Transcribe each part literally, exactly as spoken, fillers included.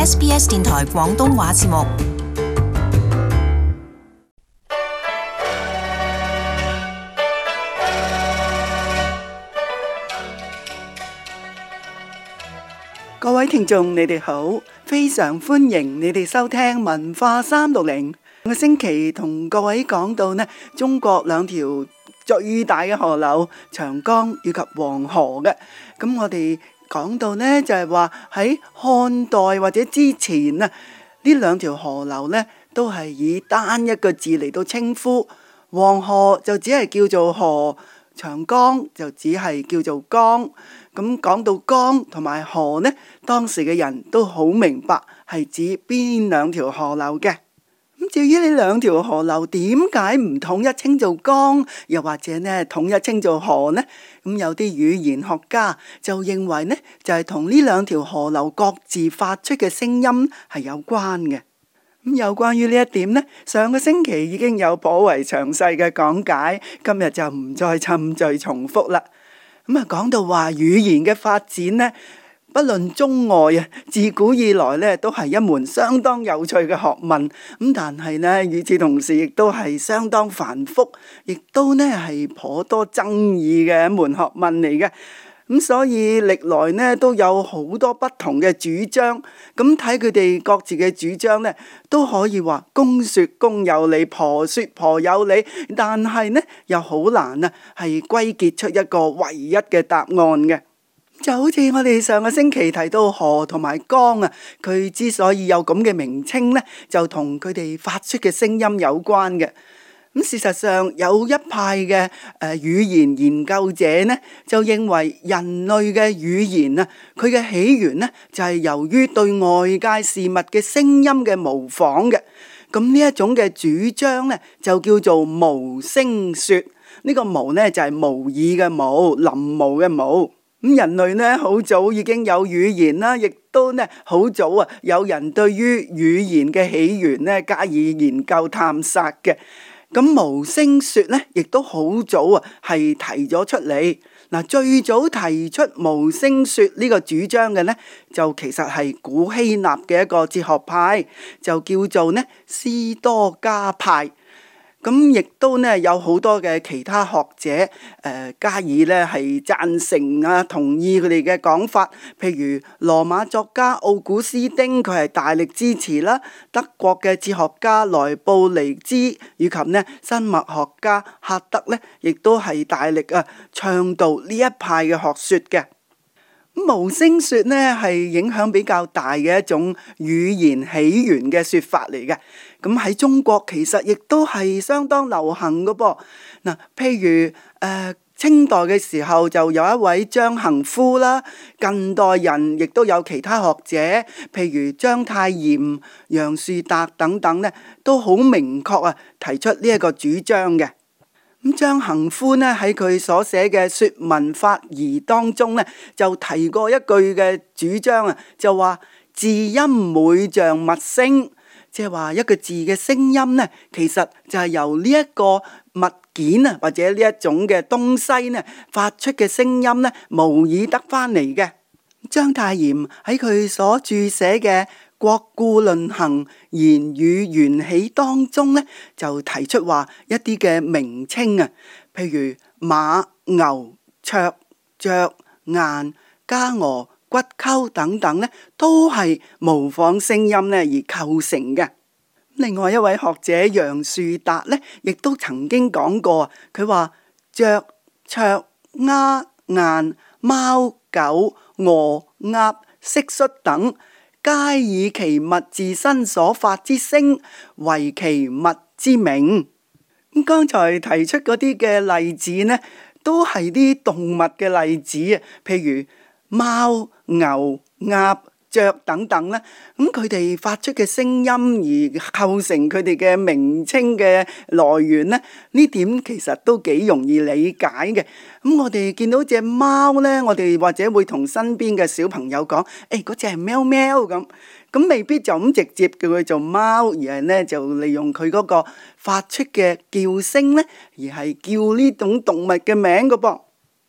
S B S 電台廣東話節目。 各位聽眾，你哋好，非常歡迎你哋收聽文化三六零。上個星期同各位講到呢，中國兩條最大嘅河流長江以及黃河嘅。咁我哋講到呢，就係話喺漢代或者之前啊，呢兩條河流呢都係以單一個字嚟到稱呼。黃河就只係叫做河，長江就只係叫做江。咁講到江同埋河呢，當時嘅人都好明白係指邊兩條河流嘅。咁至於呢兩條河流點解唔統一稱做江，又或者呢統一稱做河呢？咁有啲語言學家就認為呢，就係同呢兩條河流各自發出嘅聲音係有關嘅。咁有關於呢一點呢，上個星期已經有頗為詳細嘅講解，今日就唔再侵罪重複啦。咁啊，講到話語言嘅發展呢，不論中外啊，自古以來呢都係一門相當有趣嘅學問。咁但係呢，與此同時亦都係相當繁複，亦都呢係頗多爭議嘅一門學問嚟嘅。咁所以歷來呢都有好多不同嘅主張。咁睇佢哋各自嘅主張呢，都可以話公說公有理，婆說婆有理。但係呢又好難啊，係歸結出一個唯一嘅答案嘅。就好似我哋上個星期提到河同埋江啊，佢之所以有咁嘅名稱呢，就同佢哋發出嘅聲音有關嘅。咁事實上有一派嘅誒語言研究者呢，就認為人類嘅語言啊，佢嘅起源呢，就係由於對外界事物嘅聲音嘅模仿嘅。咁呢一種嘅主張呢，就叫做模聲說。呢個模呢，就係模擬嘅模，臨摹嘅模。咁人類呢，好早已經有語言啦，亦都呢好早啊有人對於語言嘅起源呢加以研究探索嘅。咁模聲說呢，亦都好早啊，係提咗出嚟。嗱，最早提出模聲說呢個主張嘅呢，就其實係古希臘嘅一個哲學派，就叫做呢斯多加派。咁亦都呢有好多嘅其他學者誒、呃、加以呢係贊成啊，同意佢哋嘅講法。譬如羅馬作家奧古斯丁，佢係大力支持啦；德國嘅哲學家萊布尼茲以及呢生物學家赫德呢，亦都係大力啊倡導呢一派嘅學說嘅。模聲說呢係影響比較大嘅一種語言起源嘅說法嚟嘅。咁喺中國其實亦都係相當流行嘅噃。嗱，譬如誒、呃、清代嘅時候就有一位張衡夫啦，近代人亦都有其他學者，譬如章太炎、楊樹達等等呢，都好明確啊提出呢一個主張嘅。咁張衡夫呢喺佢所寫嘅《說文法儀》當中呢，就提過一句嘅主張啊，就話字音每像物聲，即係話一個字嘅聲音呢，其實就係由呢一個物件啊，或者呢一種嘅東西呢發出嘅聲音呢，模擬得翻嚟嘅。章太炎喺佢所注寫嘅《國故論衡言語緣起》當中呢，就提出話一啲嘅名稱啊，譬如馬、牛、卓、雀、雁、加鵝、骨鳩等等呢，都係模仿聲音呢而構成嘅。另外一位學者楊樹達呢，亦都曾經講過，佢話雀、卓、鴉、雁、貓、狗、鵝、鴨、蟋蟀等，皆以其物自身所發之聲為其物之名。咁剛才提出嗰啲嘅例子呢，都係啲動物嘅例子啊，譬如貓、牛、鴨、雀等等咧，咁佢哋發出嘅聲音而構成佢哋嘅名稱嘅來源咧，呢點其實都幾容易理解嘅。咁我哋見到隻貓咧，我哋或者會同身邊嘅小朋友講，誒，嗰隻係喵喵咁，咁未必就咁直接叫佢做貓，而係咧就利用佢嗰個發出嘅叫聲咧，而係叫呢種動物嘅名㗎噃。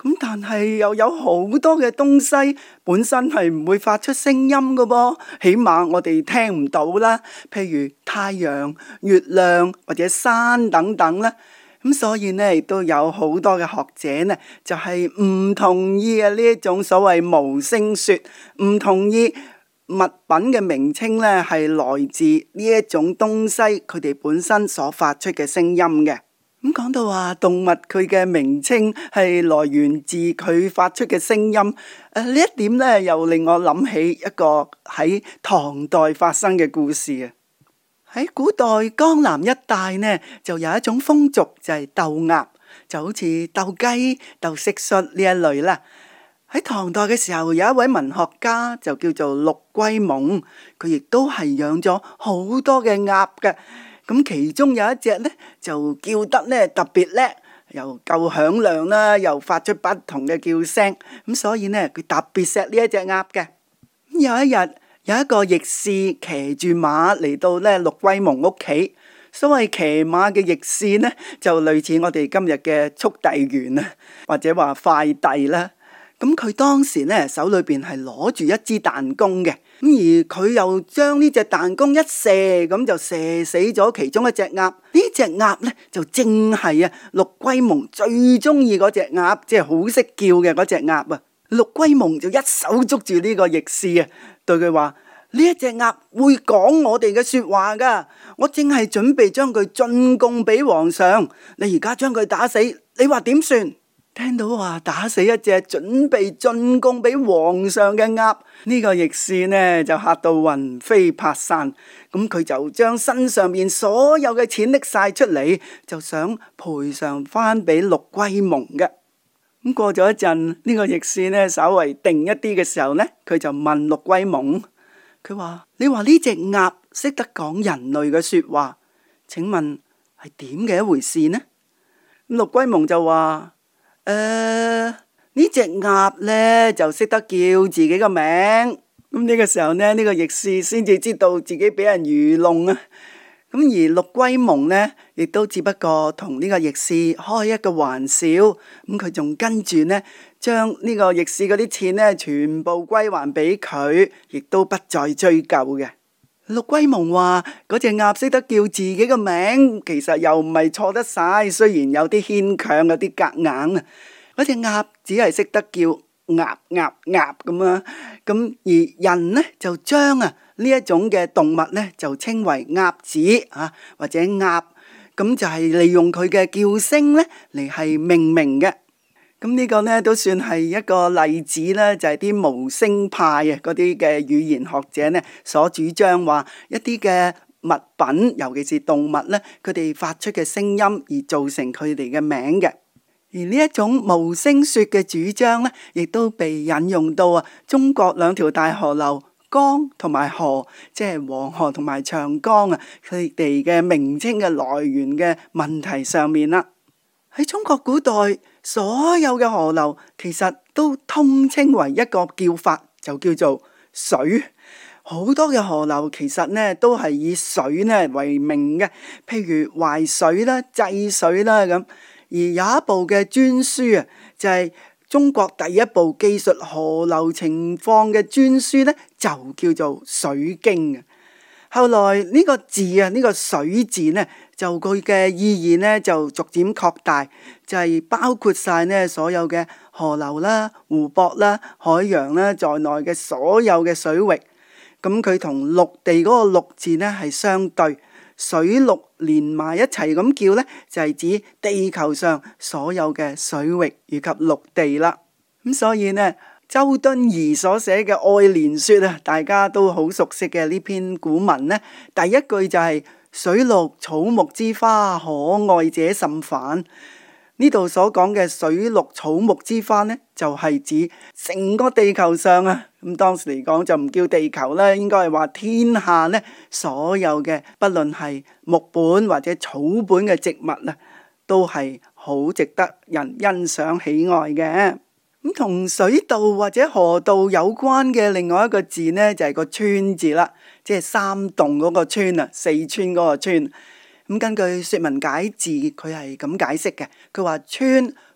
咁但係又有好多嘅東西本身係唔會發出聲音㗎噃，起碼我哋聽唔到啦。譬如太陽、月亮或者山等等啦。咁所以呢，亦都有好多嘅學者呢，就係唔同意啊呢一種所謂無聲說，唔同意物品嘅名稱呢係來自呢一種東西佢哋本身所發出嘅聲音嘅。咁講到話動物佢嘅名稱係來源自佢發出嘅聲音，誒呢一點咧又令我諗起一個喺唐代發生嘅故事啊！喺古代江南一帶呢，就有一種風俗就係鬥鴨，就好似鬥雞、鬥蟋蟀呢一類啦。喺唐代嘅時候，有一位文學家就叫做陸龜蒙，佢亦都係養咗好多嘅鴨嘅。咁其中有一隻咧就叫得咧特別叻，又夠響亮啦，又發出不同嘅叫聲，咁所以咧佢特別錫呢一隻鴨嘅。咁有一日有一個驛使騎住馬嚟到咧陸龜蒙屋企，所謂騎馬嘅驛使咧就類似我哋今日嘅速遞員啊，或者話快遞啦。咁佢當時咧手裏邊係攞住一支彈弓嘅，咁而佢又將呢隻彈弓一射，咁就射死咗其中一隻鴨。呢隻鴨咧就正係啊陸龜蒙最中意嗰隻鴨，即係好識叫嘅嗰隻鴨啊。陸龜蒙就一手捉住呢個驛使啊，對佢話：呢一隻鴨會講我哋嘅說話噶，我正係準備將佢進貢俾皇上，你而家將佢打死，你話點算？聽到話打死一隻準備進貢俾皇上嘅鴨，呢個驛使呢就嚇到魂飛魄散，咁佢就將身上面所有嘅錢拎晒出嚟，就想賠償翻俾陸龜蒙嘅。咁過咗一陣，呢個驛使呢稍為定一啲嘅時候呢，佢就問陸龜蒙，佢話：你話呢隻鴨識得講人類嘅說話，請問係點嘅一回事呢？陸龜蒙就話：誒，呢隻鴨呢就識得叫自己個名。咁呢個時候呢，呢個驛使先至知道自己俾人愚弄啊。咁而陸龜蒙呢，亦都只不過同呢個驛使開一個玩笑。咁佢仲跟住呢，將呢個驛使嗰啲錢呢，全部歸還俾佢，亦都不再追究嘅。陸龜蒙話：嗰隻鴨識得叫自己個名，其實又唔係錯得晒，雖然有啲牽強，有啲夾硬啊。嗰隻鴨只係識得叫鴨鴨鴨咁啊。咁而人呢就將啊呢一種嘅動物呢就稱為鴨子啊，或者鴨，咁就係利用佢嘅叫聲呢嚟係命名嘅。咁呢個呢都算係一個例子啦，就係啲無聲派啊嗰啲嘅語言學者呢所主張話一啲嘅物品，尤其是動物呢，佢哋發出嘅聲音而造成佢哋嘅名嘅。而呢一種無聲說嘅主張呢，亦都被引用到啊中國兩條大河流江同埋河，即係黃河同埋長江啊，佢哋嘅名稱嘅來源嘅問題上面啦。喺中國古代，所有嘅河流其實都通稱為一個叫法，就叫做水。好多嘅河流其實呢都係以水呢為名嘅，譬如淮水啦、濟水啦咁。而有一部嘅專書啊，就係中國第一部記述河流情況嘅專書呢，就叫做《水經》啊。後來呢個字啊，呢個水字呢，就佢嘅意義呢就逐漸擴大，就係包括晒呢所有嘅河流啦、湖泊啦、海洋啦在內嘅所有嘅水域。咁佢同陸地嗰個陸字呢係相對，水陸連埋一齊咁叫呢，就係指地球上所有嘅水域以及陸地啦。咁所以呢，周敦頤所寫嘅《愛蓮說》啊，大家都好熟悉嘅呢篇古文呢，第一句就係、是、水陸草木之花，可愛者甚蕃。呢度所講嘅水陸草木之花呢，就係、是、指成個地球上啊，咁當時嚟講就唔叫地球啦，應該係話天下呢所有嘅，不論係木本或者草本嘅植物啊，都係好值得人欣賞喜愛嘅。咁同水道或者河道有關嘅另外一個字呢，就係、是、個川字啦，即係三洞嗰個川啊，四川嗰個川。咁根據說文解字，佢係咁解釋嘅，佢話川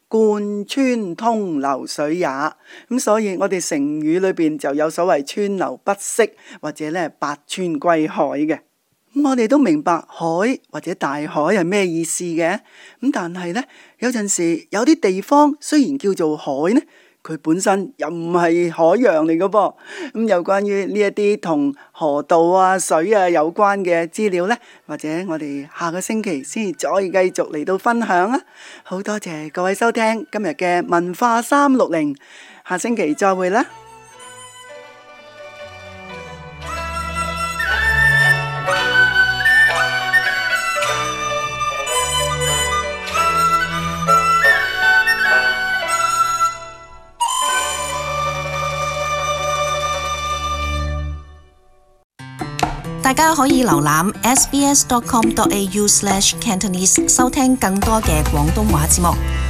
貫穿通流水也。咁所以我哋成語裏邊就有所謂川流不息或者咧百川歸海嘅。咁我哋都明白海或者大海係咩意思嘅。咁但係呢，有陣時有啲地方雖然叫做海呢，佢本身又唔係海洋嚟嘅噃。咁有關於呢一啲同河道啊、水啊有關嘅資料呢，或者我哋下個星期先再繼續嚟到分享啊！好多謝各位收聽今日嘅文化三六零，下星期再會啦！ 大家可以瀏覽 s b s dot com dot a u slash cantonese 收聽更多嘅廣東話節目。